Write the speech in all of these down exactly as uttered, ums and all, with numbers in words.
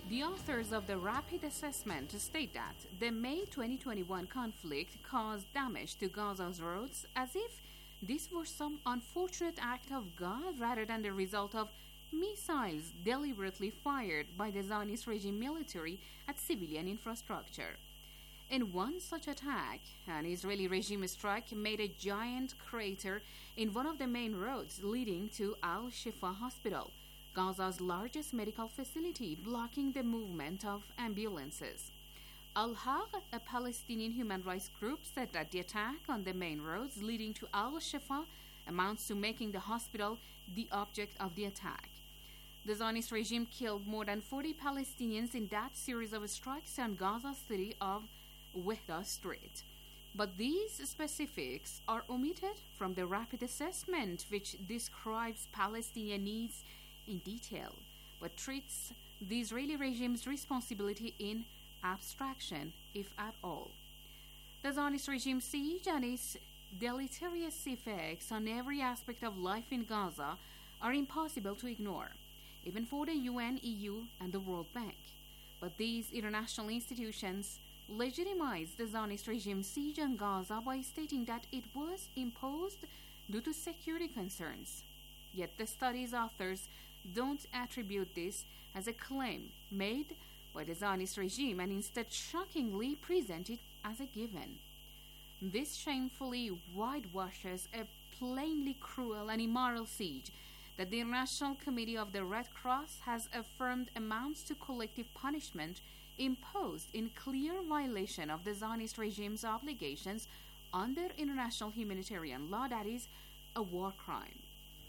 The authors of the rapid assessment state that the May twenty twenty-one conflict caused damage to Gaza's roads as if this were some unfortunate act of God rather than the result of missiles deliberately fired by the Zionist regime military at civilian infrastructure. In one such attack, an Israeli regime strike made a giant crater in one of the main roads leading to Al-Shifa Hospital, Gaza's largest medical facility, blocking the movement of ambulances. Al-Haq, a Palestinian human rights group, said that the attack on the main roads leading to Al-Shifa amounts to making the hospital the object of the attack. The Zionist regime killed more than forty Palestinians in that series of strikes on Gaza's city of Wehda Street. But these specifics are omitted from the rapid assessment, which describes Palestinian needs in detail, but treats the Israeli regime's responsibility in abstraction, if at all. The Zionist regime siege and its deleterious effects on every aspect of life in Gaza are impossible to ignore, even for the U N, E U, and the World Bank. But these international institutions legitimize the Zionist regime's siege on Gaza by stating that it was imposed due to security concerns. Yet the study's authors don't attribute this as a claim made by the Zionist regime and instead shockingly present it as a given. This shamefully whitewashes a plainly cruel and immoral siege that the International Committee of the Red Cross has affirmed amounts to collective punishment imposed in clear violation of the Zionist regime's obligations under international humanitarian law, that is, a war crime.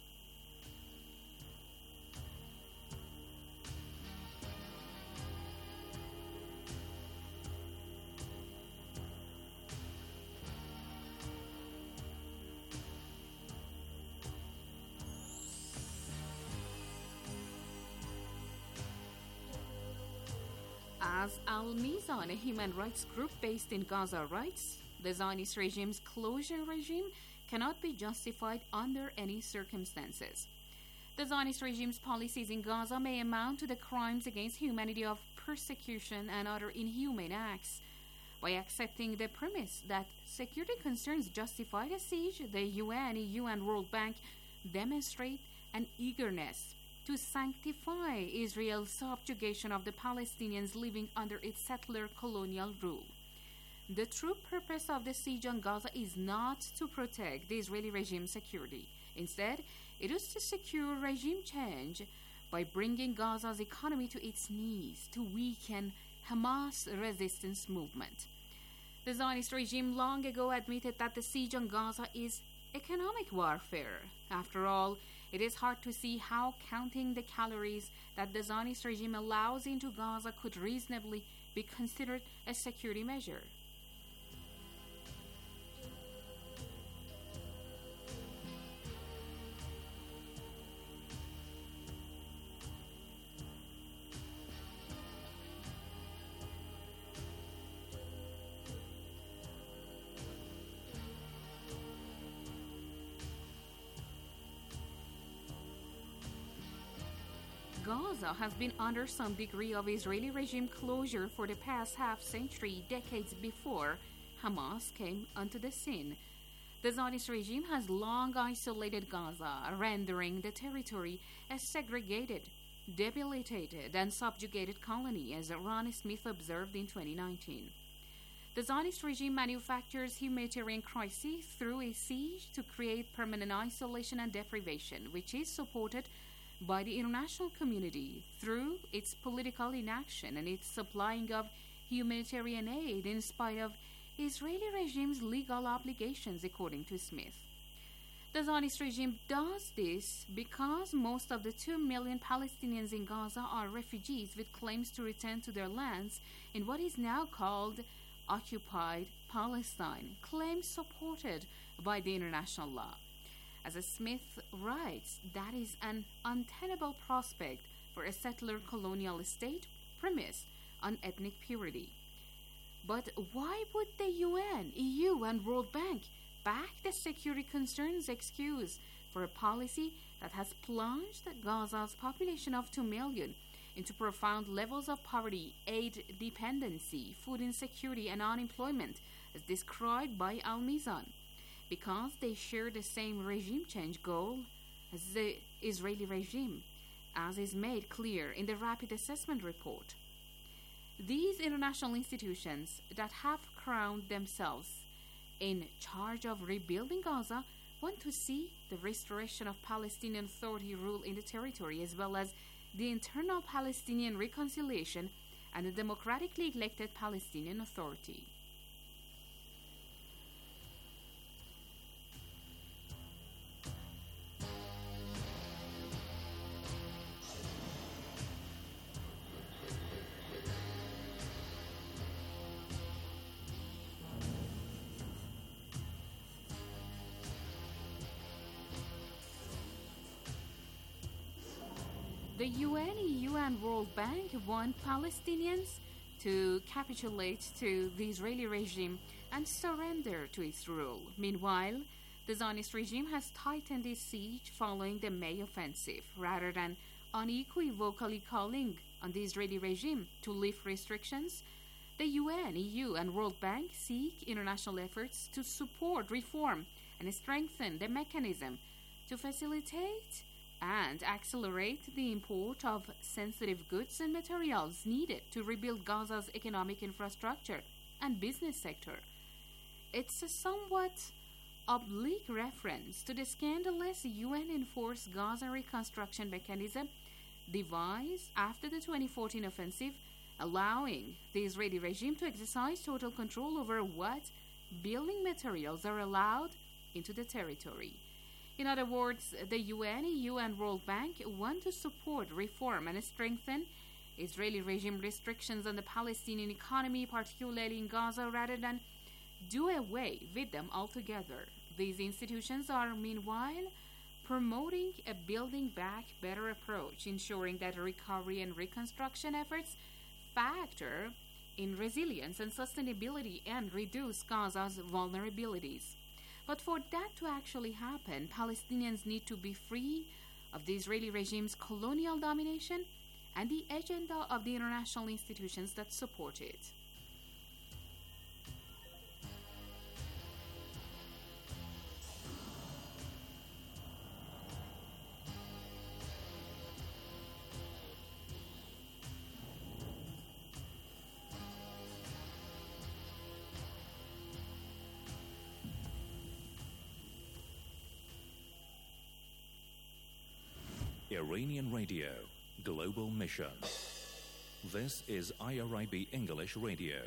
As Al-Mizan, a human rights group based in Gaza, writes, the Zionist regime's closure regime cannot be justified under any circumstances. The Zionist regime's policies in Gaza may amount to the crimes against humanity of persecution and other inhumane acts. By accepting the premise that security concerns justify the siege, the U N, E U, and World Bank demonstrate an eagerness to sanctify Israel's subjugation of the Palestinians living under its settler colonial rule. The true purpose of the siege on Gaza is not to protect the Israeli regime's security. Instead, it is to secure regime change by bringing Gaza's economy to its knees to weaken Hamas resistance movement. The Zionist regime long ago admitted that the siege on Gaza is economic warfare. After all, it is hard to see how counting the calories that the Zionist regime allows into Gaza could reasonably be considered a security measure. Gaza has been under some degree of Israeli regime closure for the past half-century, decades before Hamas came onto the scene. The Zionist regime has long isolated Gaza, rendering the territory a segregated, debilitated, and subjugated colony, as Ron Smith observed in twenty nineteen. The Zionist regime manufactures humanitarian crises through a siege to create permanent isolation and deprivation, which is supported by the international community through its political inaction and its supplying of humanitarian aid in spite of Israeli regime's legal obligations, according to Smith. The Zionist regime does this because most of the two million Palestinians in Gaza are refugees with claims to return to their lands in what is now called occupied Palestine, claims supported by the international law. As Smith writes, that is an untenable prospect for a settler colonial state premised on ethnic purity. But why would the U N, E U, and World Bank back the security concerns excuse for a policy that has plunged Gaza's population of two million into profound levels of poverty, aid dependency, food insecurity, and unemployment, as described by Al Mizan, because they share the same regime change goal as the Israeli regime, as is made clear in the Rapid Assessment Report. These international institutions that have crowned themselves in charge of rebuilding Gaza want to see the restoration of Palestinian Authority rule in the territory, as well as the internal Palestinian reconciliation and a democratically elected Palestinian Authority. The U N, E U, and World Bank want Palestinians to capitulate to the Israeli regime and surrender to its rule. Meanwhile, the Zionist regime has tightened its siege following the May offensive, rather than unequivocally calling on the Israeli regime to lift restrictions. The U N, E U, and World Bank seek international efforts to support reform and strengthen the mechanism to facilitate and accelerate the import of sensitive goods and materials needed to rebuild Gaza's economic infrastructure and business sector. It's a somewhat oblique reference to the scandalous U N-enforced Gaza reconstruction mechanism devised after the twenty fourteen offensive, allowing the Israeli regime to exercise total control over what building materials are allowed into the territory. In other words, the U N, E U, and World Bank want to support reform and strengthen Israeli regime restrictions on the Palestinian economy, particularly in Gaza, rather than do away with them altogether. These institutions are, meanwhile, promoting a building back better approach, ensuring that recovery and reconstruction efforts factor in resilience and sustainability and reduce Gaza's vulnerabilities. But for that to actually happen, Palestinians need to be free of the Israeli regime's colonial domination and the agenda of the international institutions that support it. Iranian Radio, Global Mission. This is I R I B English Radio.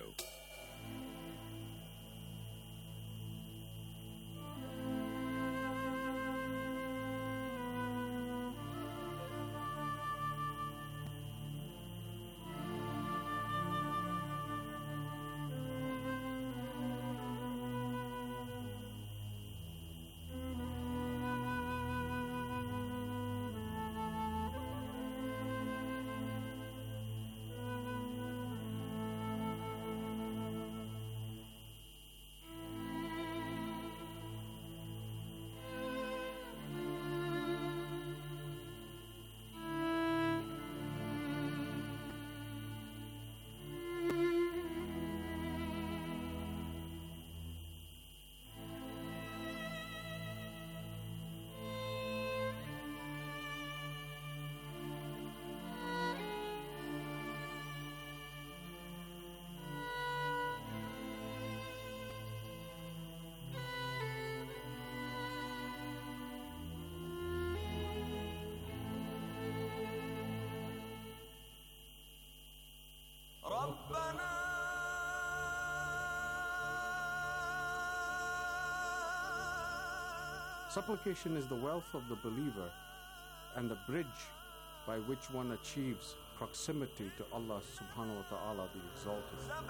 Supplication is the wealth of the believer and the bridge by which one achieves proximity to Allah subhanahu wa ta'ala, the Exalted.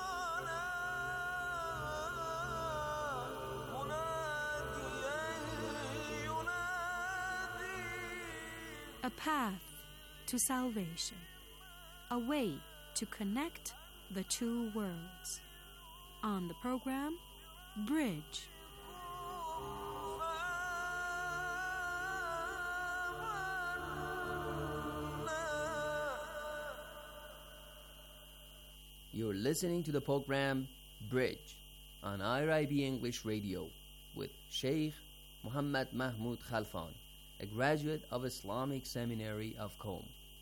A path to salvation, a way to connect the two worlds. On the program, Bridge. You're listening to the program Bridge on I R I B English Radio with Sheikh Muhammad Mahmoud Khalfan, a graduate of Islamic Seminary of Qom.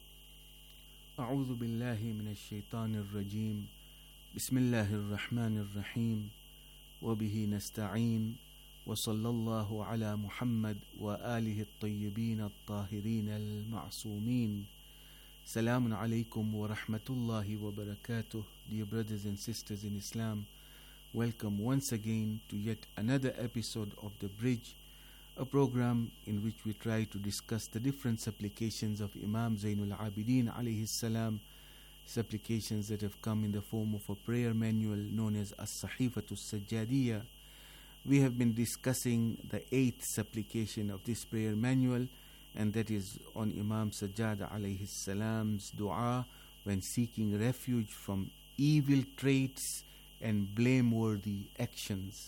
أعوذ بالله من الشيطان الرجيم بسم الله الرحمن الرحيم وبه نستعين وصلى الله على محمد وآله الطيبين الطاهرين المعصومين. Salamun alaykum wa rahmatullahi wa barakatuh. Dear brothers and sisters in Islam, welcome once again to yet another episode of The Bridge, a program in which we try to discuss the different supplications of Imam Zainul Abidin alayhi salam, supplications that have come in the form of a prayer manual known as As-Sahifatu Sajjadiyya. We have been discussing the eighth supplication of this prayer manual, and that is on Imam Sajjad alayhi salam's dua when seeking refuge from evil traits and blameworthy actions.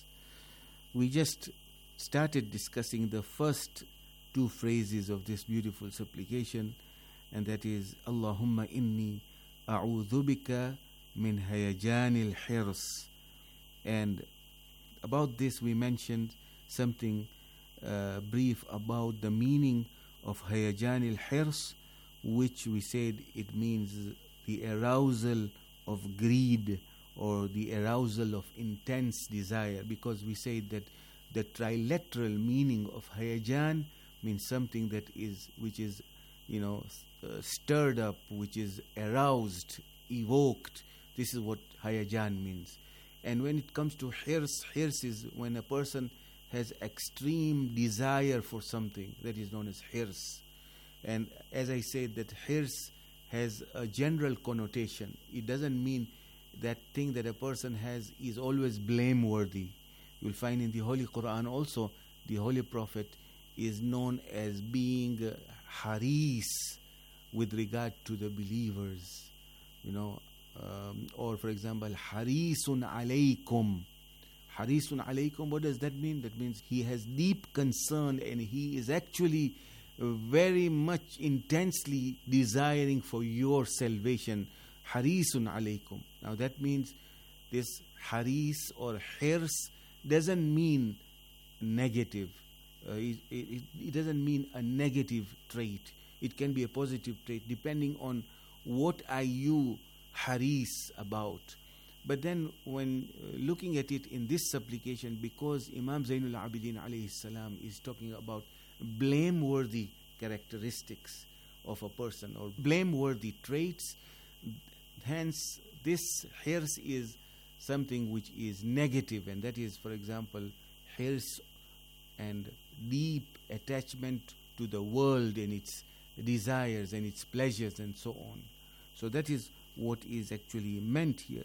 We just started discussing the first two phrases of this beautiful supplication, and that is Allahumma inni a'udhu bika min hayajanil hirs. And about this we mentioned something uh, brief about the meaning of hayajanil hirs, which we said it means the arousal of greed or the arousal of intense desire, because we said that the trilateral meaning of hayajan means something that is which is you know uh, stirred up, which is aroused, evoked. This is what hayajan means. And when it comes to hirs, hirs is when a person has extreme desire for something, that is known as hirs. And as I said, that hirs has a general connotation. It doesn't mean that thing that a person has is always blameworthy. You'll find in the Holy Quran also, the Holy Prophet is known as being uh, haris with regard to the believers, you know, um, or for example, harisun alaykum. Harisun alaykum, what does that mean? That means he has deep concern and he is actually very much intensely desiring for your salvation. Harisun alaykum. Now that means this haris or hirs doesn't mean negative. Uh, it, it, it doesn't mean a negative trait. It can be a positive trait depending on what are you haris about. But then when uh, looking at it in this supplication, because Imam Zainul Abidin alayhi salam is talking about blameworthy characteristics of a person or blameworthy traits, hence this hirs is something which is negative, and that is, for example, hirs and deep attachment to the world and its desires and its pleasures and so on. So that is what is actually meant here.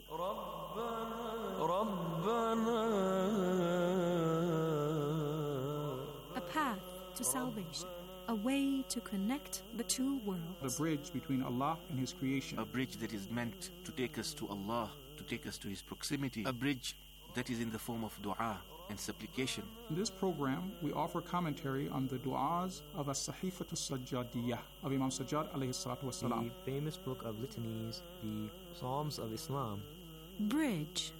A path to salvation, a way to connect the two worlds. The bridge between Allah and His creation. A bridge that is meant to take us to Allah, to take us to His proximity. A bridge that is in the form of dua and supplication. In this program, we offer commentary on the du'as of As-Sahifatu Sajjadiyya of Imam Sajjad alayhi salatu wasalam. The famous book of litanies, the Psalms of Islam. Bridge.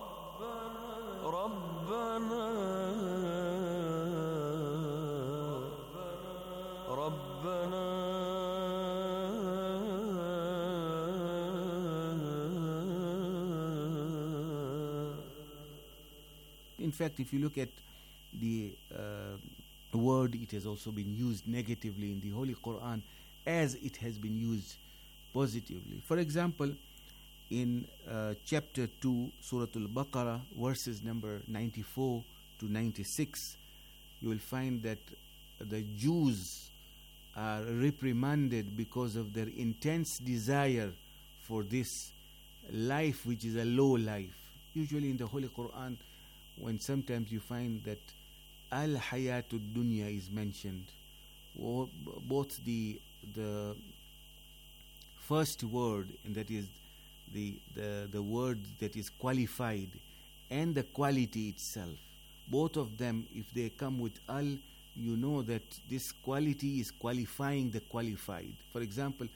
In fact, if you look at the uh, word, it has also been used negatively in the Holy Quran as it has been used positively. For example, in uh, chapter two, Surah Al-Baqarah, verses number ninety-four to ninety-six, you will find that the Jews are reprimanded because of their intense desire for this life which is a low life. Usually in the Holy Quran, when sometimes you find that al-hayatud dunya is mentioned, or both the the first word, and that is the, the the word that is qualified, and the quality itself, both of them, if they come with al, you know that this quality is qualifying the qualified. For example,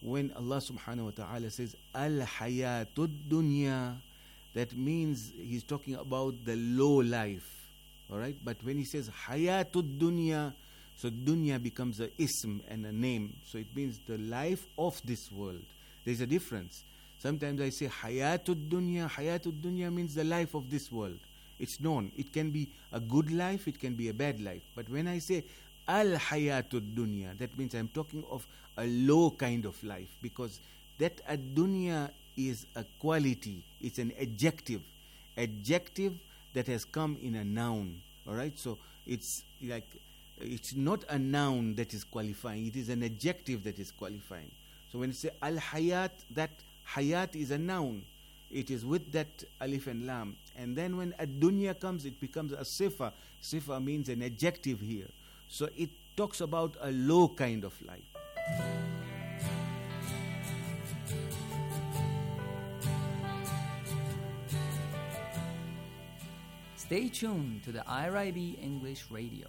when Allah subhanahu wa ta'ala says al-hayatud dunya, that means he's talking about the low life. Alright? But when he says hayatud dunya, so dunya becomes a ism and a name. So it means the life of this world. There's a difference. Sometimes I say hayatud dunya. Hayatud dunya means the life of this world. It's known. It can be a good life, it can be a bad life. But when I say al-hayatud dunya, that means I'm talking of a low kind of life, because that ad-dunya is a quality, it's an adjective. Adjective that has come in a noun. Alright? So it's like, it's not a noun that is qualifying, it is an adjective that is qualifying. So when you say al-hayat, that hayat is a noun. It is with that alif and lam. And then when ad-dunya comes, it becomes a sifa. Sifa means an adjective here. So it talks about a low kind of life. Stay tuned to the I R I B English Radio.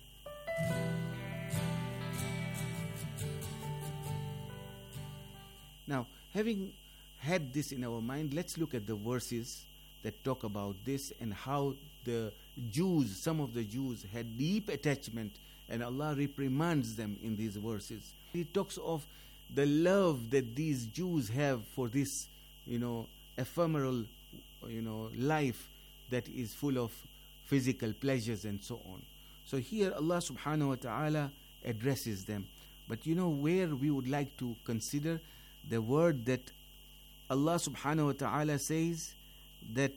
Now, having had this in our mind, let's look at the verses that talk about this and how the Jews, some of the Jews, had deep attachment, and Allah reprimands them in these verses. He talks of the love that these Jews have for this, you know, ephemeral, you know, life that is full of physical pleasures and so on. So here Allah subhanahu wa ta'ala addresses them. But you know where we would like to consider the word that Allah subhanahu wa ta'ala says that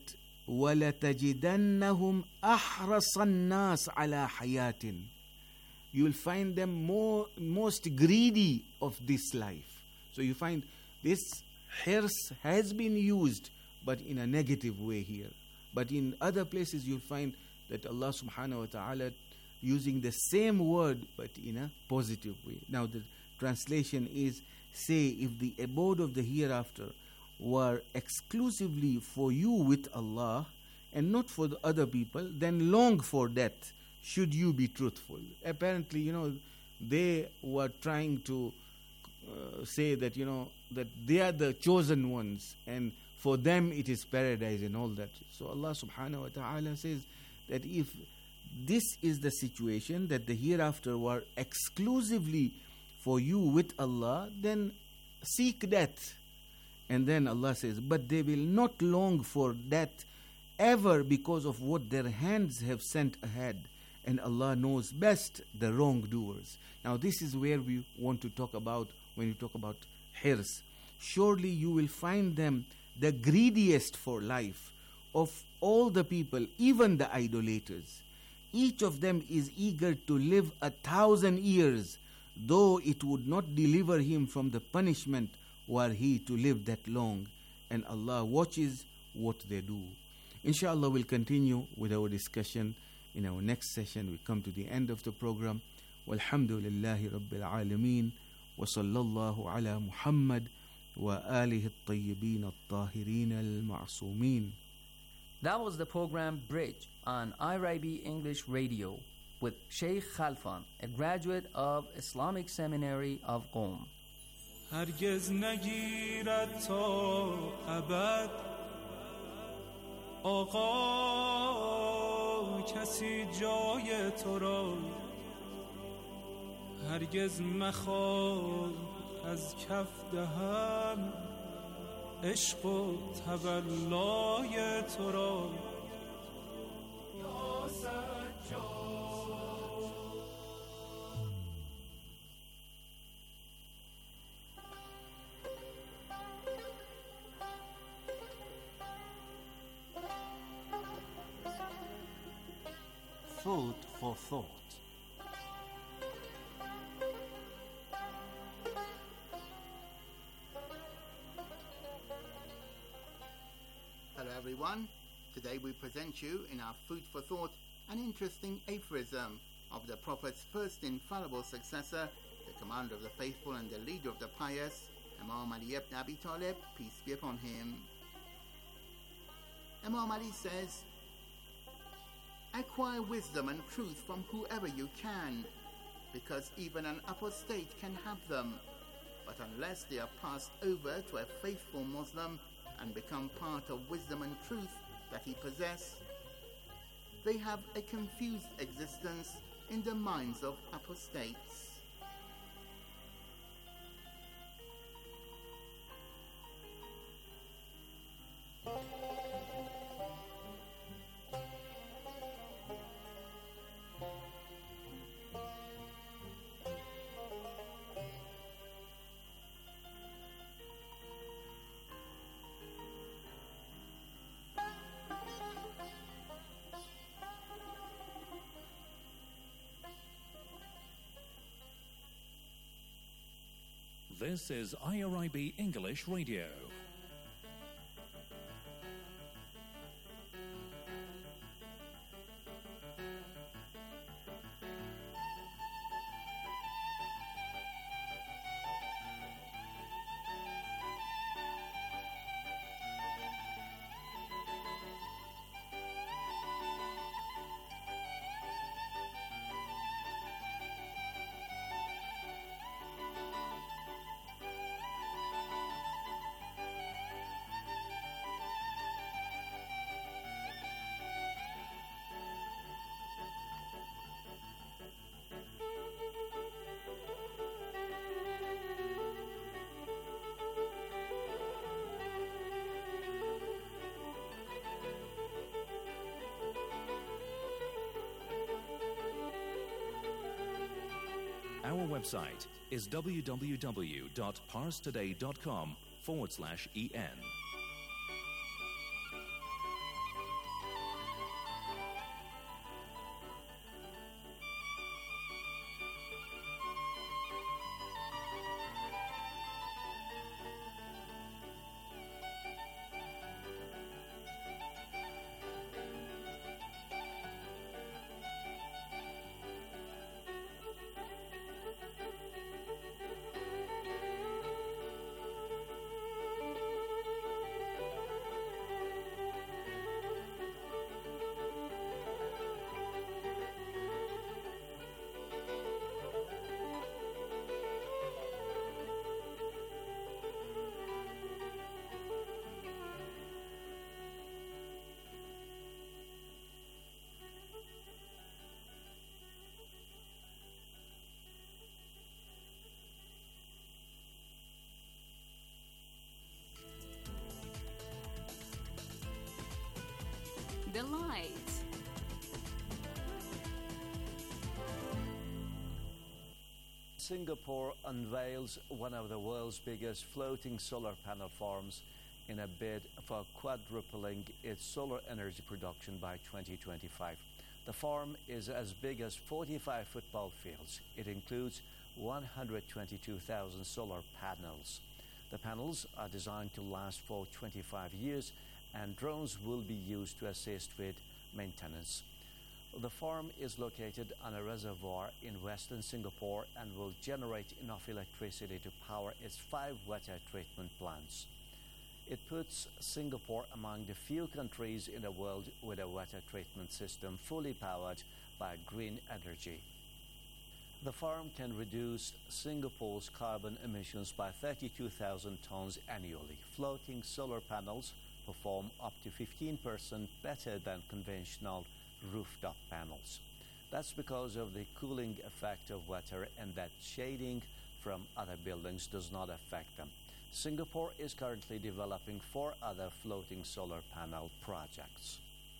وَلَتَجِدَنَّهُمْ أَحْرَصَ النَّاسِ عَلَى حَيَاتٍ. You will find them more, most greedy of this life. So you find this hirs has been used, but in a negative way here. But in other places you'll find that Allah subhanahu wa ta'ala using the same word but in a positive way. Now the translation is, say, if the abode of the hereafter were exclusively for you with Allah and not for the other people, then long for that, should you be truthful. Apparently, you know, they were trying to uh, say that, you know, that they are the chosen ones and for them it is paradise and all that. So Allah subhanahu wa ta'ala says that if this is the situation, that the hereafter were exclusively for you with Allah, then seek that. And then Allah says, but they will not long for that ever because of what their hands have sent ahead. And Allah knows best the wrongdoers. Now this is where we want to talk about when you talk about hirs. Surely you will find them the greediest for life of all the people, even the idolaters. Each of them is eager to live a thousand years, though it would not deliver him from the punishment were he to live that long. And Allah watches what they do. Inshallah, we'll continue with our discussion in our next session. We come to the end of the program. Walhamdulillahi Rabbil Alameen. Wa sallallahu ala Muhammad wa alihi at-tayyibin at-tahirin al-ma'sumin. That was the program Bridge on I R I B English Radio with Sheikh Khalfan, a graduate of Islamic Seminary of Qom. هرگز نگیرد تا ابد آقا کسی جای تو را هرگز مخواد از کف دهم عشق و تولای تو را یا سجاد. Food for thought. Hello everyone. Today we present you in our Food for Thought an interesting aphorism of the Prophet's first infallible successor, the commander of the faithful and the leader of the pious, Imam Ali ibn Abi Talib, peace be upon him. Imam Ali says, acquire wisdom and truth from whoever you can, because even an apostate can have them, but unless they are passed over to a faithful Muslim and become part of wisdom and truth that he possesses, they have a confused existence in the minds of apostates. This is I R I B English Radio. Our website is www.parstoday.com forward slash en. The light. Singapore unveils one of the world's biggest floating solar panel farms in a bid for quadrupling its solar energy production by twenty twenty-five. The farm is as big as forty-five football fields. It includes one hundred twenty-two thousand solar panels. The panels are designed to last for twenty-five years, and drones will be used to assist with maintenance. The farm is located on a reservoir in western Singapore and will generate enough electricity to power its five water treatment plants. It puts Singapore among the few countries in the world with a water treatment system fully powered by green energy. The farm can reduce Singapore's carbon emissions by thirty-two thousand tons annually. Floating solar panels perform up to fifteen percent better than conventional rooftop panels. That's because of the cooling effect of water and that shading from other buildings does not affect them. Singapore is currently developing four other floating solar panel projects.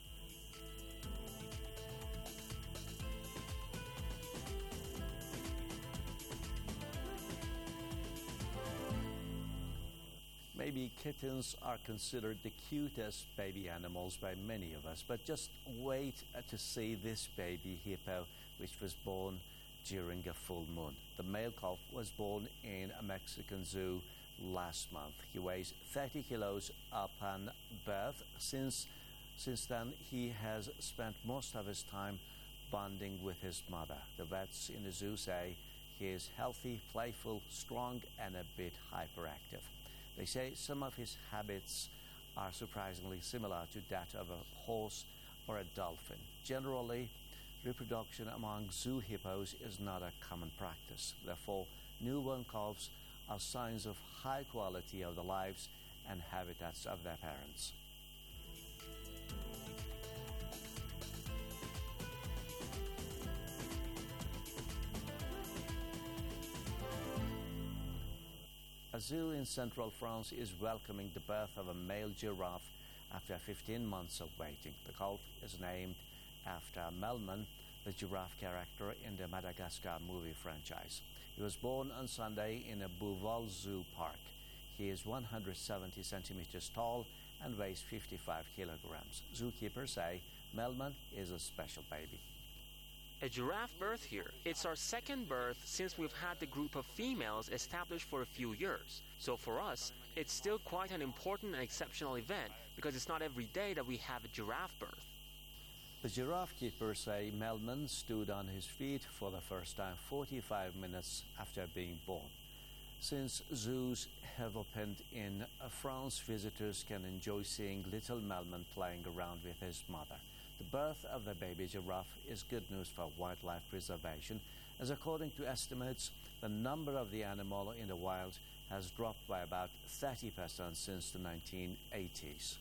Maybe kittens are considered the cutest baby animals by many of us, but just wait to see this baby hippo, which was born during a full moon. The male calf was born in a Mexican zoo last month. He weighs thirty kilos upon birth. Since, since then, he has spent most of his time bonding with his mother. The vets in the zoo say he is healthy, playful, strong, and a bit hyperactive. They say some of his habits are surprisingly similar to that of a horse or a dolphin. Generally, reproduction among zoo hippos is not a common practice. Therefore, newborn calves are signs of high quality of the lives and habitats of their parents. A zoo in central France is welcoming the birth of a male giraffe after fifteen months of waiting. The colt is named after Melman, the giraffe character in the Madagascar movie franchise. He was born on Sunday in a Beauval Zoo park. He is one hundred seventy centimeters tall and weighs fifty-five kilograms. Zookeepers say Melman is a special baby. A giraffe birth here. It's our second birth since we've had the group of females established for a few years. So for us, it's still quite an important and exceptional event because it's not every day that we have a giraffe birth. The giraffe keepers say Melman stood on his feet for the first time forty-five minutes after being born. Since zoos have opened in France, visitors can enjoy seeing little Melman playing around with his mother. The birth of the baby giraffe is good news for wildlife preservation, as according to estimates, the number of the animal in the wild has dropped by about thirty percent since the nineteen eighties.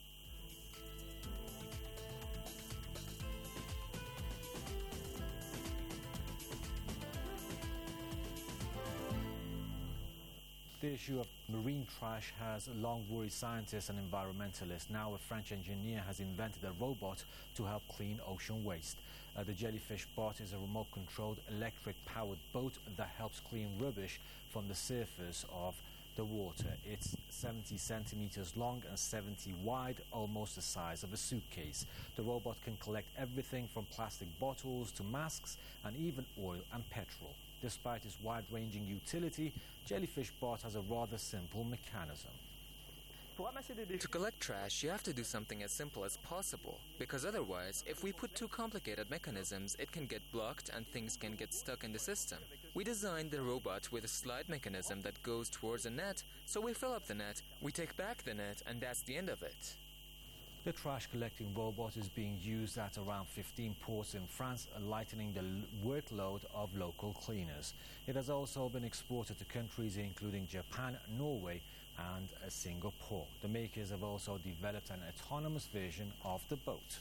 The issue of marine trash has long worried scientists and environmentalists. Now a French engineer has invented a robot to help clean ocean waste. Uh, the Jellyfish Bot is a remote-controlled electric-powered boat that helps clean rubbish from the surface of the water. It's seventy centimeters long and seventy wide, almost the size of a suitcase. The robot can collect everything from plastic bottles to masks and even oil and petrol. Despite its wide-ranging utility, Jellyfish Bot has a rather simple mechanism. To collect trash, you have to do something as simple as possible, because otherwise, if we put too complicated mechanisms, it can get blocked and things can get stuck in the system. We designed the robot with a slide mechanism that goes towards a net, so we fill up the net, we take back the net, and that's the end of it. The trash collecting robot is being used at around fifteen ports in France, lightening the workload of local cleaners. It has also been exported to countries including Japan, Norway and Singapore. The makers have also developed an autonomous version of the boat.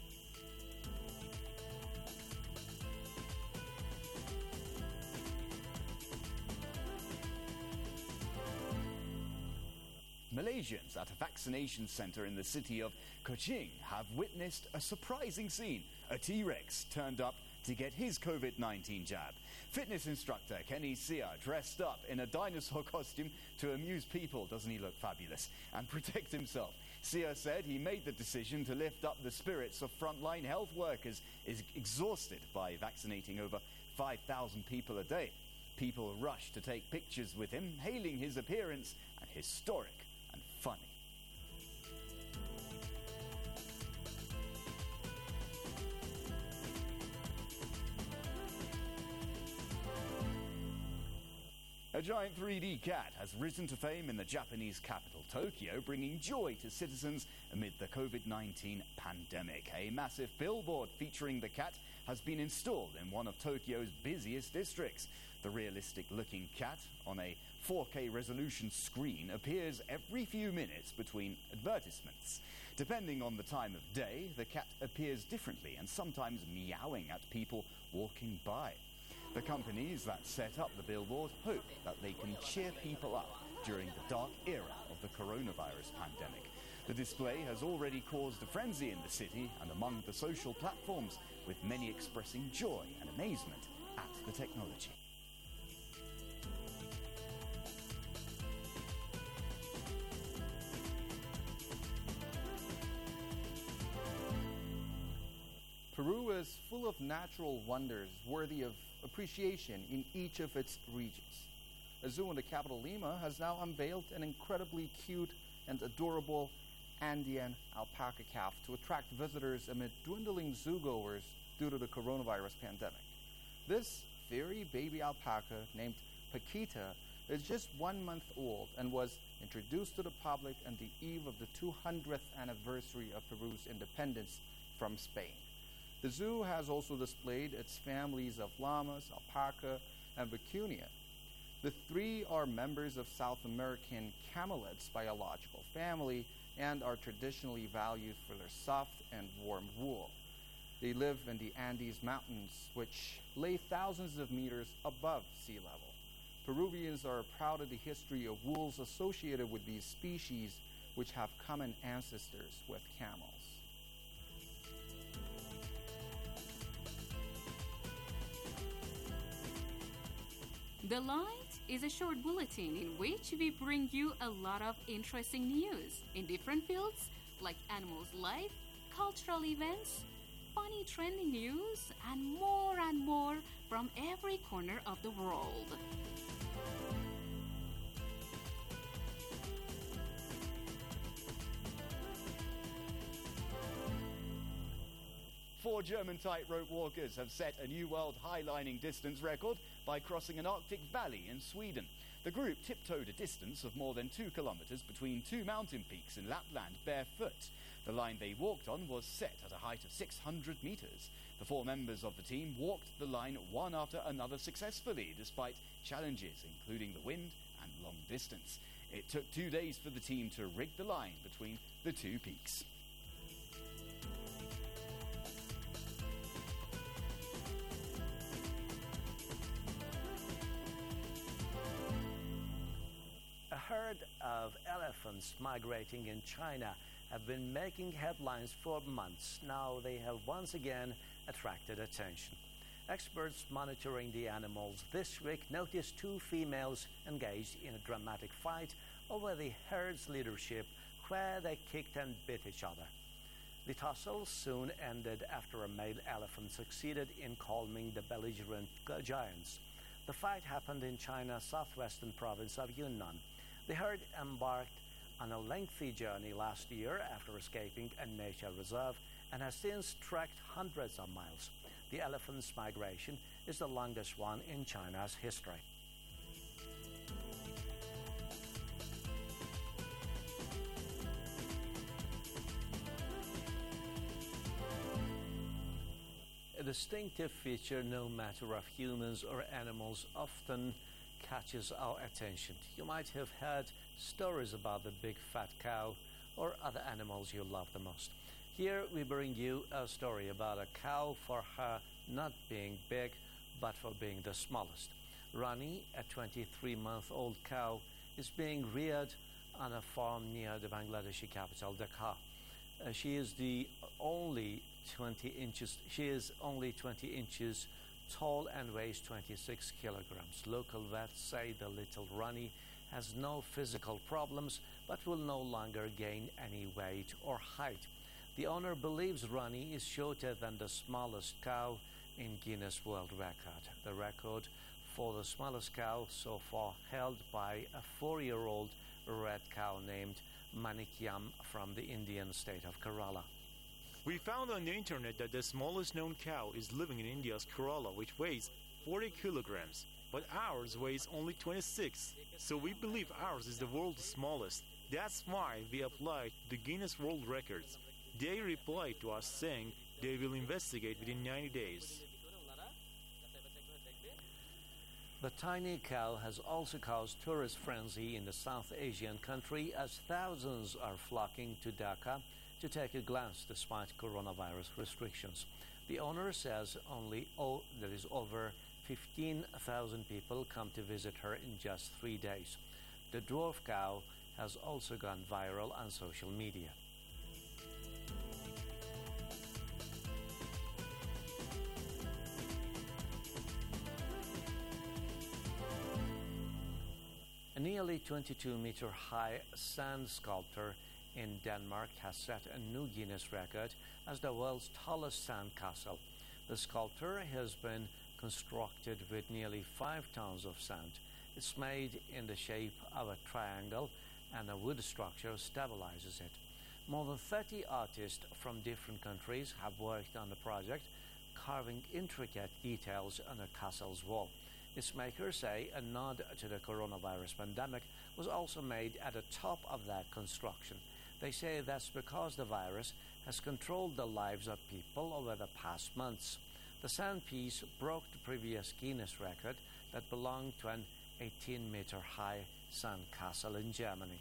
Malaysians at a vaccination centre in the city of Kuching have witnessed a surprising scene. A T-Rex turned up to get his COVID nineteen jab. Fitness instructor Kenny Sia dressed up in a dinosaur costume to amuse people. Doesn't he look fabulous? And protect himself. Sia said he made the decision to lift up the spirits of frontline health workers, is exhausted by vaccinating over five thousand people a day. People rushed to take pictures with him, hailing his appearance and historic and funny. A giant three D cat has risen to fame in the Japanese capital, Tokyo, bringing joy to citizens amid the COVID nineteen pandemic. A massive billboard featuring the cat has been installed in one of Tokyo's busiest districts. The realistic-looking cat on a four K resolution screen appears every few minutes between advertisements. Depending on the time of day, the cat appears differently and sometimes meowing at people walking by. The companies that set up the billboard hope that they can cheer people up during the dark era of the coronavirus pandemic. The display has already caused a frenzy in the city and among the social platforms, with many expressing joy and amazement at the technology. Peru is full of natural wonders worthy of appreciation in each of its regions. A zoo in the capital, Lima, has now unveiled an incredibly cute and adorable Andean alpaca calf to attract visitors amid dwindling zoogoers due to the coronavirus pandemic. This fairy baby alpaca, named Paquita, is just one month old and was introduced to the public on the eve of the two hundredth anniversary of Peru's independence from Spain. The zoo has also displayed its families of llamas, alpaca, and vicuña. The three are members of South American camelids biological family and are traditionally valued for their soft and warm wool. They live in the Andes Mountains, which lay thousands of meters above sea level. Peruvians are proud of the history of wools associated with these species, which have common ancestors with camels. The Light is a short bulletin in which we bring you a lot of interesting news in different fields like animals' life, cultural events, funny trending news, and more and more from every corner of the world. Four German tightrope walkers have set a new world highlining distance record by crossing an Arctic valley in Sweden. The group tiptoed a distance of more than two kilometers between two mountain peaks in Lapland barefoot. The line they walked on was set at a height of six hundred meters. The four members of the team walked the line one after another successfully, despite challenges including the wind and long distance. It took two days for the team to rig the line between the two peaks. A herd of elephants migrating in China have been making headlines for months. Now they have once again attracted attention. Experts monitoring the animals this week noticed two females engaged in a dramatic fight over the herd's leadership, where they kicked and bit each other. The tussle soon ended after a male elephant succeeded in calming the belligerent giants. The fight happened in China's southwestern province of Yunnan. The herd embarked on a lengthy journey last year after escaping a nature reserve and has since trekked hundreds of miles. The elephant's migration is the longest one in China's history. A distinctive feature, no matter of humans or animals, often catches our attention. You might have heard stories about the big fat cow or other animals you love the most. Here we bring you a story about a cow for her not being big, but for being the smallest. Rani, a twenty-three-month-old cow, is being reared on a farm near the Bangladeshi capital, Dhaka. Uh, she is the only twenty inches. She is only twenty inches tall and weighs twenty-six kilograms. Local vets say the little Rani has no physical problems, but will no longer gain any weight or height. The owner believes Rani is shorter than the smallest cow in Guinness World Record. The record for the smallest cow so far held by a four-year-old red cow named Manikyam from the Indian state of Kerala. We found on the internet that the smallest known cow is living in India's Kerala, which weighs forty kilograms, but ours weighs only twenty-six, so we believe ours is the world's smallest. That's why we applied to the Guinness World Records. They replied to us saying they will investigate within ninety days. The tiny cow has also caused tourist frenzy in the South Asian country as thousands are flocking to Dhaka to take a glance despite coronavirus restrictions. The owner says only oh, there is over fifteen thousand people come to visit her in just three days. The dwarf cow has also gone viral on social media. A nearly twenty-two meter high sand sculpture in Denmark has set a new Guinness record as the world's tallest sand castle. The sculpture has been constructed with nearly five tons of sand. It's made in the shape of a triangle, and a wood structure stabilizes it. More than thirty artists from different countries have worked on the project, carving intricate details on the castle's wall. Its makers say a nod to the coronavirus pandemic was also made at the top of that construction. They say that's because the virus has controlled the lives of people over the past months. The sand piece broke the previous Guinness record that belonged to an eighteen meter high sandcastle in Germany.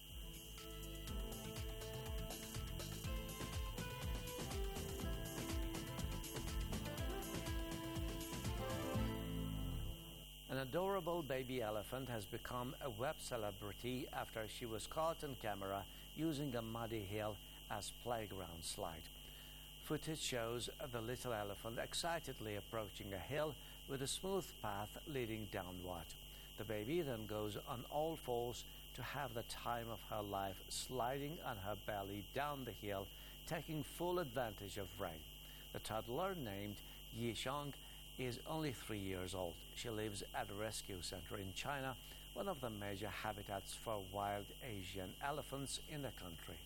An adorable baby elephant has become a web celebrity after she was caught on camera using a muddy hill as playground slide. Footage shows the little elephant excitedly approaching a hill with a smooth path leading downward. The baby then goes on all fours to have the time of her life, sliding on her belly down the hill, taking full advantage of rain. The toddler, named Yishang, is only three years old. She lives at a rescue center in China, one of the major habitats for wild Asian elephants in the country.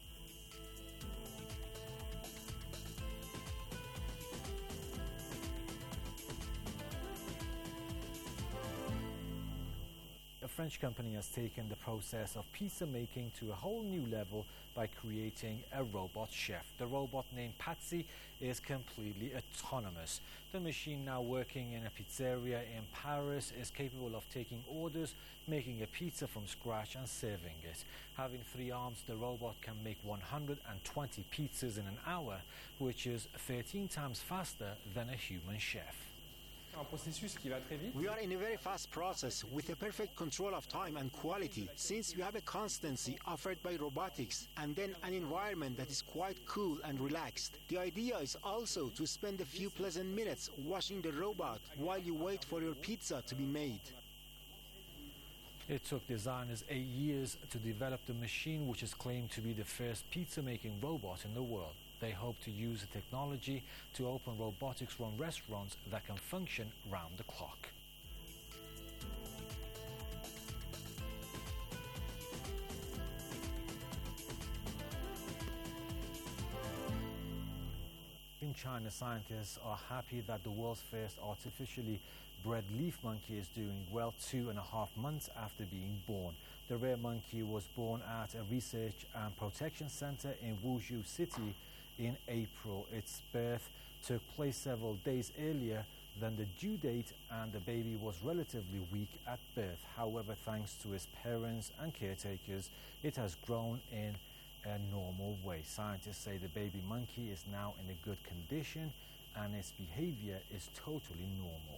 A French company has taken the process of pizza making to a whole new level by creating a robot chef. The robot, named Patsy, is completely autonomous. The machine, now working in a pizzeria in Paris, is capable of taking orders, making a pizza from scratch and serving it. Having three arms, the robot can make one hundred twenty pizzas in an hour, which is thirteen times faster than a human chef. We are in a very fast process with a perfect control of time and quality, since we have a constancy offered by robotics and then an environment that is quite cool and relaxed. The idea is also to spend a few pleasant minutes washing the robot while you wait for your pizza to be made. It took designers eight years to develop the machine, which is claimed to be the first pizza-making robot in the world. They hope to use the technology to open robotics-run restaurants that can function round the clock. In China, scientists are happy that the world's first artificially bred leaf monkey is doing well two and a half months after being born. The rare monkey was born at a research and protection center in Wuzhou City in April. Its birth took place several days earlier than the due date, and the baby was relatively weak at birth. However, thanks to its parents and caretakers, it has grown in a normal way. Scientists say the baby monkey is now in a good condition and its behavior is totally normal.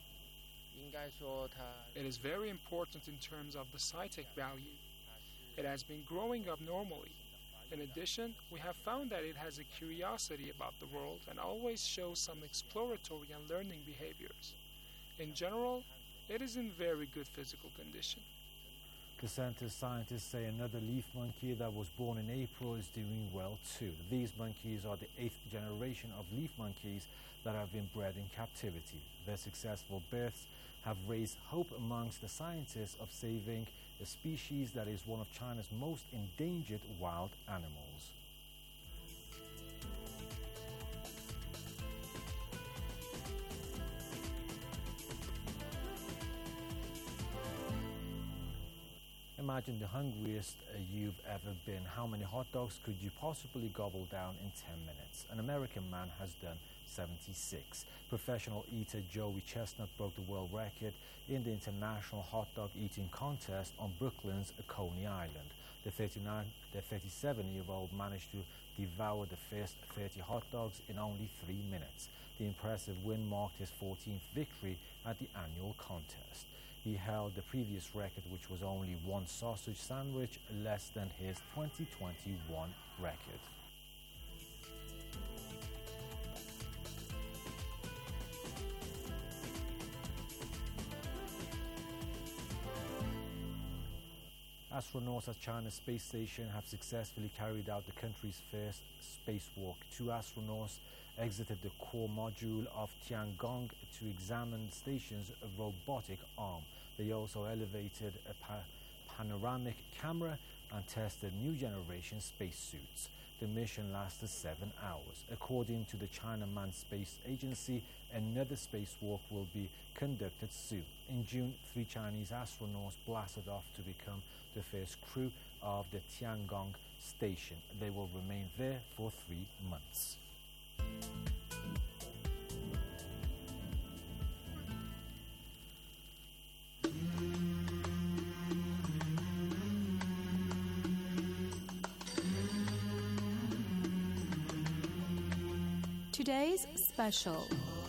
It is very important in terms of the psychic value. It has been growing up normally. In addition, we have found that it has a curiosity about the world and always shows some exploratory and learning behaviors. In general, it is in very good physical condition. The center's scientists say another leaf monkey that was born in April is doing well too. These monkeys are the eighth generation of leaf monkeys that have been bred in captivity. Their successful births have raised hope amongst the scientists of saving a species that is one of China's most endangered wild animals. Imagine the hungriest uh, you've ever been. How many hot dogs could you possibly gobble down in ten minutes? An American man has done seventy-six. Professional eater Joey Chestnut broke the world record in the International Hot Dog Eating Contest on Brooklyn's Coney Island. The thirty-seven-year-old managed to devour the first thirty hot dogs in only three minutes. The impressive win marked his fourteenth victory at the annual contest. He held the previous record, which was only one sausage sandwich less than his twenty twenty-one record. Astronauts at China's space station have successfully carried out the country's first spacewalk. Two astronauts exited the core module of Tiangong to examine the station's robotic arm. They also elevated a pa panoramic camera and tested new generation spacesuits. The mission lasted seven hours. According to the China Manned Space Agency, another spacewalk will be conducted soon. In June, three Chinese astronauts blasted off to become the first crew of the Tiangong station. They will remain there for three months. Mm-hmm. Today's special.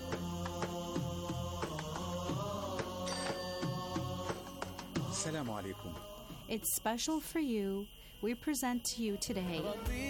Assalamu alaikum. It's special for you. We present to you today.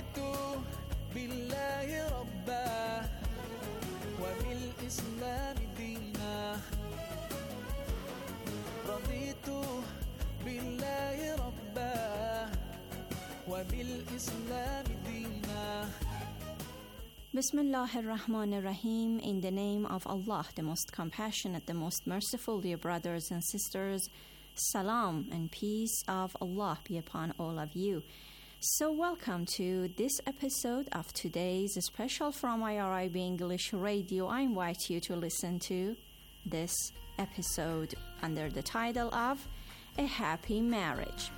Bismillah ar-Rahman ar-Rahim. In the name of Allah, the most compassionate, the most merciful, dear brothers and sisters. Salam and peace of Allah be upon all of you. So welcome to this episode of today's special from I R I B English Radio. I invite you to listen to this episode under the title of A Happy Marriage.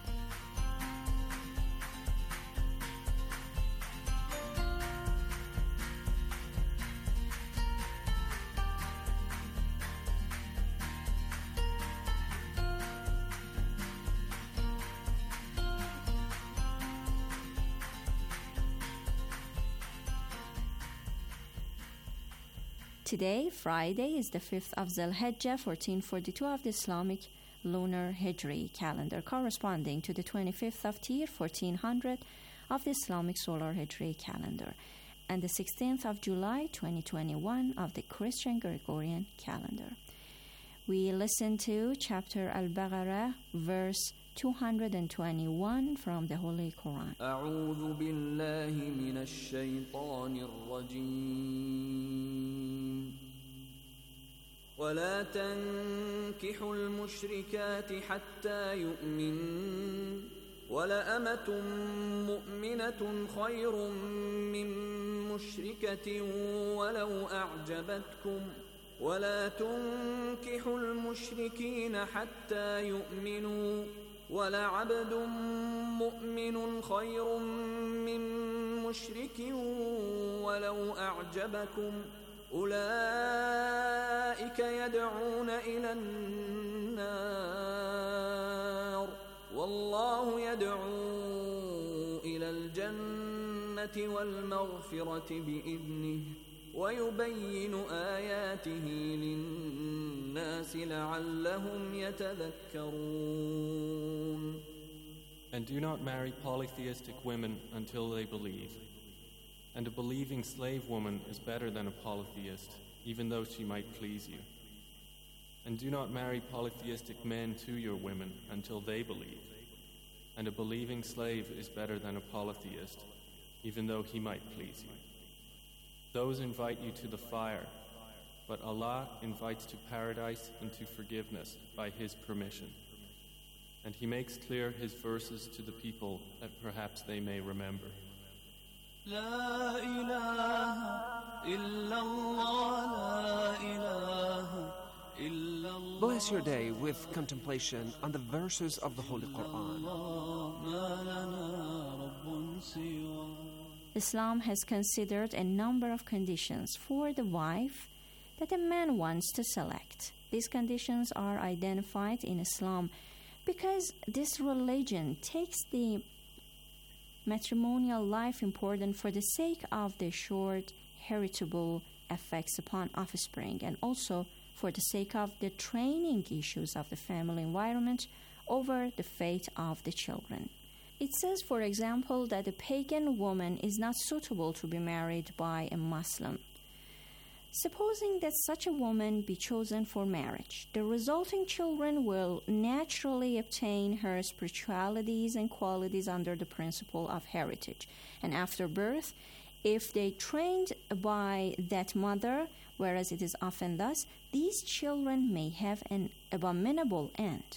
Today, Friday, is the fifth of Zul-Hijjah, fourteen forty-two of the Islamic lunar Hijri calendar, corresponding to the twenty-fifth of Tir, fourteen hundred of the Islamic solar Hijri calendar, and the sixteenth of July, twenty twenty-one of the Christian Gregorian calendar. We listen to chapter Al-Baqarah, verse two hundred twenty-one from the Holy Quran. أعوذ بالله من الشيطان الرجيم ولا تنكحوا المشركات حتى يؤمنوا ولأمة مؤمنة خير من مشركة ولو أعجبتكم ولا تنكحوا المشركين حتى يؤمنوا ولعبد مؤمن خير من مشرك ولو أعجبكم أولئك يدعون إلى النار والله يدعو إلى الجنة والمغفرة بإذنه ويبين آياته للناس لعلهم يتذكرون. And do not marry polytheistic women until they believe. And a believing slave woman is better than a polytheist, even though she might please you. And do not marry polytheistic men to your women until they believe. And a believing slave is better than a polytheist, even though he might please you. Those invite you to the fire, but Allah invites to paradise and to forgiveness by His permission. And He makes clear His verses to the people that perhaps they may remember. La ilaha illallah, la ilaha illallah. Bless your day with contemplation on the verses of the Holy Quran. Islam has considered a number of conditions for the wife that a man wants to select. These conditions are identified in Islam because this religion takes the matrimonial life important for the sake of the short, heritable effects upon offspring, and also for the sake of the training issues of the family environment over the fate of the children. It says, for example, that a pagan woman is not suitable to be married by a Muslim. Supposing that such a woman be chosen for marriage, the resulting children will naturally obtain her spiritualities and qualities under the principle of heritage. And after birth, if they trained by that mother, whereas it is often thus, these children may have an abominable end.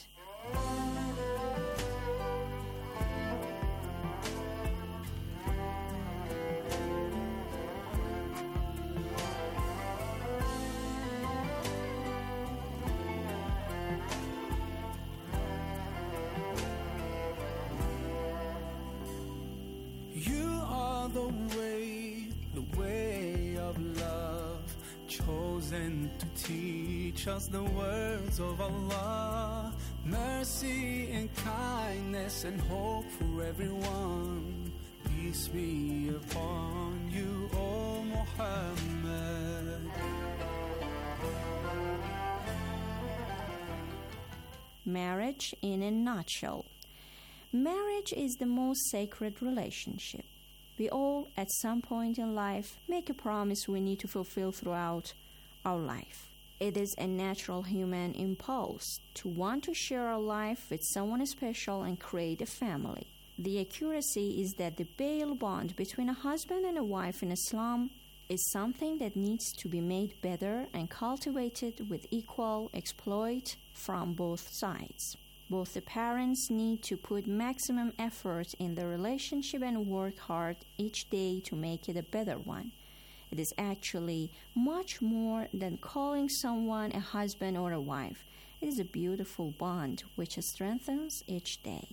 The way, the way of love, chosen to teach us the words of Allah, mercy and kindness and hope for everyone. Peace be upon you, O Muhammad. marriage in a nutshell. Marriage is the most sacred relationship. We all, at some point in life, make a promise we need to fulfill throughout our life. It is a natural human impulse to want to share our life with someone special and create a family. The accuracy is that the bail bond between a husband and a wife in Islam is something that needs to be made better and cultivated with equal exploit from both sides. Both the parents need to put maximum effort in the relationship and work hard each day to make it a better one. It is actually much more than calling someone a husband or a wife. It is a beautiful bond which strengthens each day.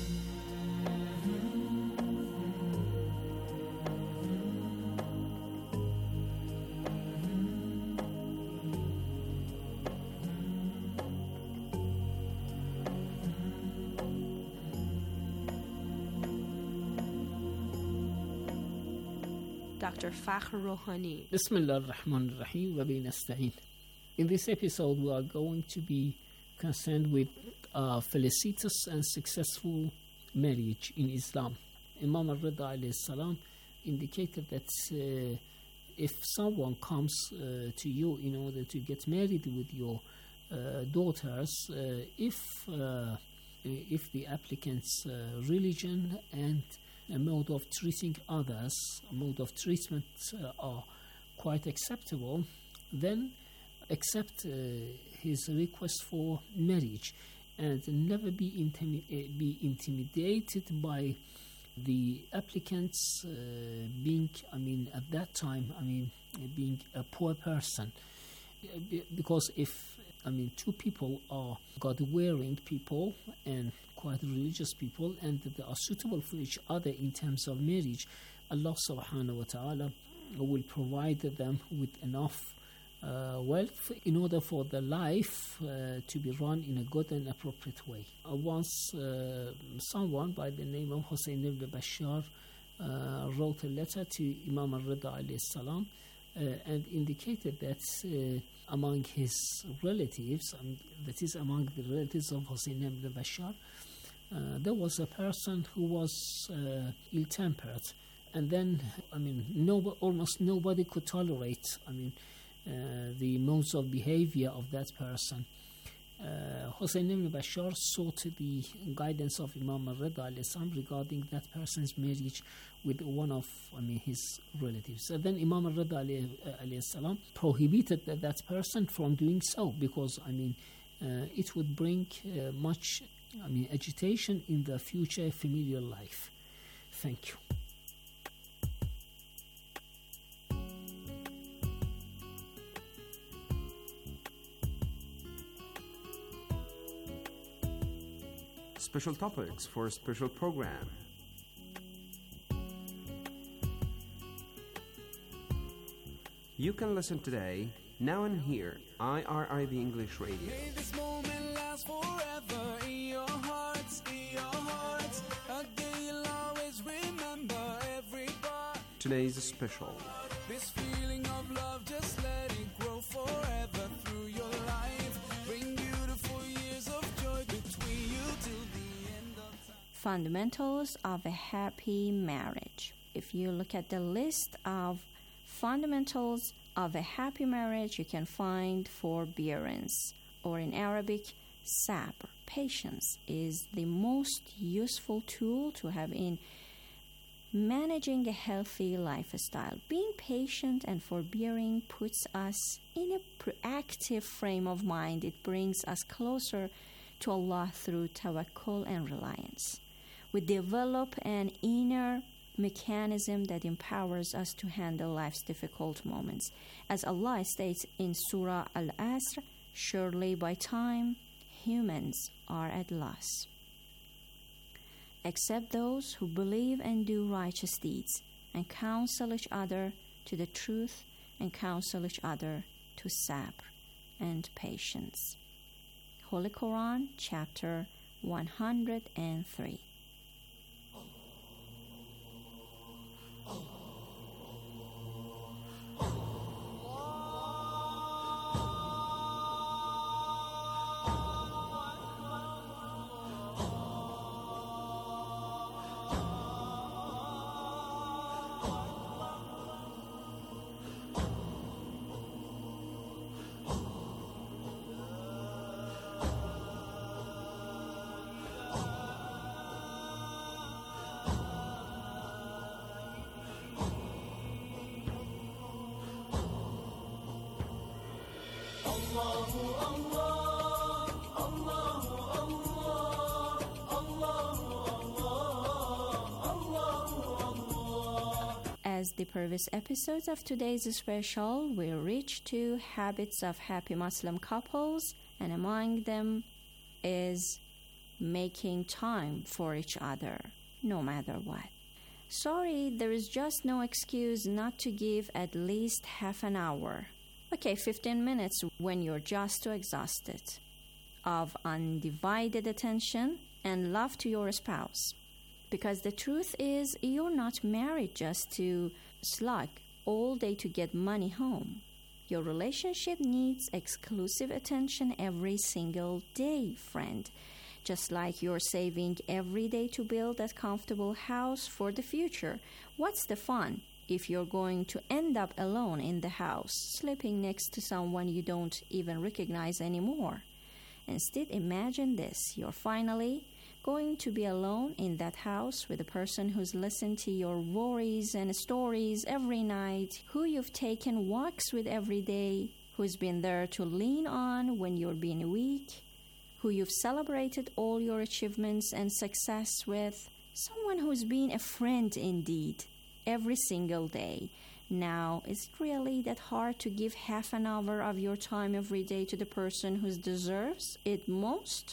Doctor Fakhr Rouhani. Bismillah ar-Rahman ar-Rahim wa bi nasta'in. In this episode, we are going to be concerned with uh, felicitous and successful marriage in Islam. Imam al-Rida alayhi salam indicated that uh, if someone comes uh, to you in order to get married with your uh, daughters, uh, if uh, if the applicant's uh, religion and a mode of treating others, a mode of treatment uh, are quite acceptable, then accept uh, his request for marriage and never be, intimi- uh, be intimidated by the applicants uh, being, I mean, at that time, I mean, uh, being a poor person. Because if, I mean, two people are God-wearing people and quite religious people, and they are suitable for each other in terms of marriage, Allah subhanahu wa ta'ala will provide them with enough uh, wealth in order for the life uh, to be run in a good and appropriate way. Uh, once uh, someone by the name of Hussein ibn Bashar uh, wrote a letter to Imam al-Rida alayhi salam uh, and indicated that uh, among his relatives, um, that is among the relatives of Hussein ibn Bashar, Uh, there was a person who was uh, ill-tempered, and then, I mean, no, almost nobody could tolerate, I mean, uh, the modes of behavior of that person. Uh, Hussein ibn Bashar sought the guidance of Imam al-Rida alayhi salam regarding that person's marriage with one of, I mean, his relatives. So then Imam al-Rida alayhi salam prohibited that, that person from doing so, because, I mean, uh, it would bring uh, much I mean, agitation in the future familial life. Thank you. Special topics for a special program. You can listen today, now and here, I R I B English Radio. May this moment last forever in your hearts, in your hearts. A day you'll always remember every part. Today's special. This feeling of love, just let it grow forever through your life. Bring beautiful years of joy between you till the end of time. Fundamentals of a happy marriage. If you look at the list of fundamentals of a happy marriage, you can find forbearance, or in Arabic, sabr. Patience is the most useful tool to have in managing a healthy lifestyle. Being patient and forbearing puts us in a proactive frame of mind. It brings us closer to Allah through tawakkul and reliance. We develop an inner mechanism that empowers us to handle life's difficult moments. As Allah states in Surah Al-Asr, surely by time humans are at loss, except those who believe and do righteous deeds and counsel each other to the truth and counsel each other to sabr and patience. Holy Quran, chapter one hundred three. As the previous episodes of today's special, we reach to habits of happy Muslim couples, and among them is making time for each other, no matter what. Sorry, there is just no excuse not to give at least half an hour. Okay, fifteen minutes when you're just too exhausted, of undivided attention and love to your spouse. Because the truth is, you're not married just to slug all day to get money home. Your relationship needs exclusive attention every single day, friend. Just like you're saving every day to build that comfortable house for the future. What's the fun if you're going to end up alone in the house, sleeping next to someone you don't even recognize anymore? Instead, imagine this. You're finally going to be alone in that house with a person who's listened to your worries and stories every night, who you've taken walks with every day, who's been there to lean on when you're being weak, who you've celebrated all your achievements and success with, someone who's been a friend indeed every single day. Now, is it really that hard to give half an hour of your time every day to the person who deserves it most?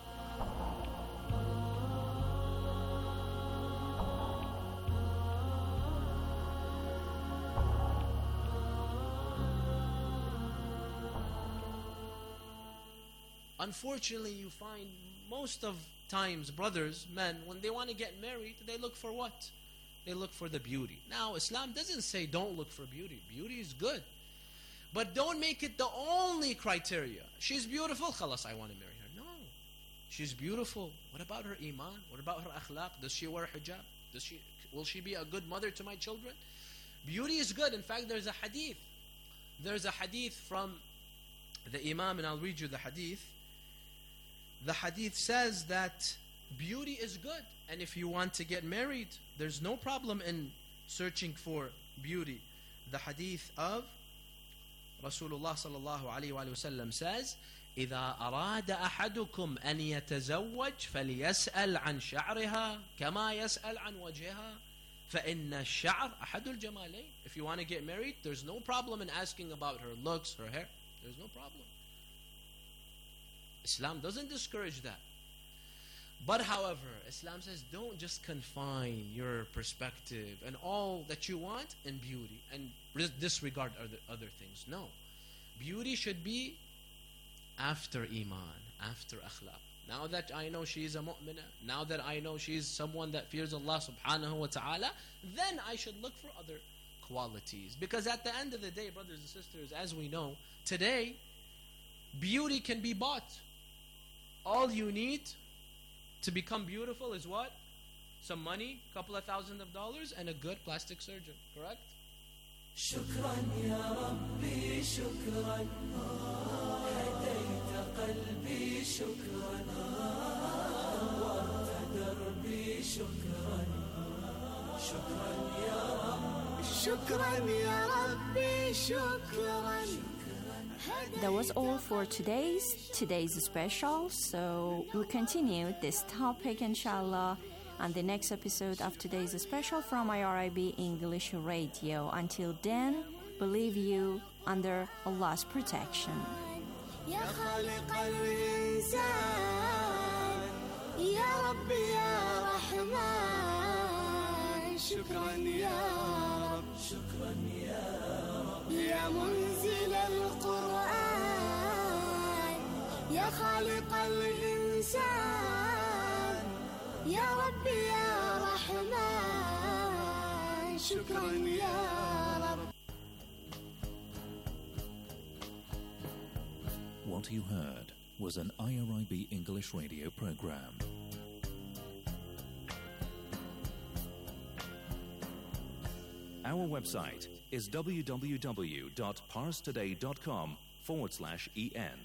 Unfortunately, you find most of times brothers, men, when they want to get married, they look for what? They look for the beauty. Now, Islam doesn't say don't look for beauty. Beauty is good. But don't make it the only criteria. She's beautiful, khalas, I want to marry her. No. She's beautiful. What about her iman? What about her akhlaq? Does she wear hijab? Does she, will she be a good mother to my children? Beauty is good. In fact, there's a hadith. There's a hadith from the Imam, and I'll read you the hadith. The hadith says that beauty is good, and if you want to get married, there's no problem in searching for beauty. The hadith of Rasulullah sallallahu alaihi wasallam says, إذا أراد أحدكم أن يتزوج فليسأل عن شعرها كما يسأل عن وجهها فإن الشعر أحد الجمالين. If you want to get married, there's no problem in asking about her looks, her hair. There's no problem. Islam doesn't discourage that. But however, Islam says don't just confine your perspective and all that you want in beauty and disregard other, other things. No. Beauty should be after iman, after akhlaq. Now that I know she is a mu'mina, now that I know she is someone that fears Allah subhanahu wa ta'ala, then I should look for other qualities. Because at the end of the day, brothers and sisters, as we know, today, beauty can be bought. All you need to become beautiful is what? Some money, a couple of thousand of dollars, and a good plastic surgeon. Correct? شكرا يا ربي شكرا هديت قلبي شكرا نورت دربي شكرا شكرا يا رب شكرا يا ربي شكرا. That was all for today's today's special. So we continue this topic inshallah on the next episode of today's special from I R I B English Radio. Until then, believe you under Allah's protection. يا خالق الإنسان يا ربي يا رحمن شكرا يا رب شكرا يا رب يا منزل القرآن يا خالق الإنسان يا ربي يا رحمن شكرا يا رب. What you heard was an I R I B English radio program. Our website is www.parstoday.com forward slash en.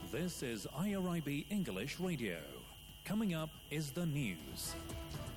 This is I R I B English Radio. Coming up is the news.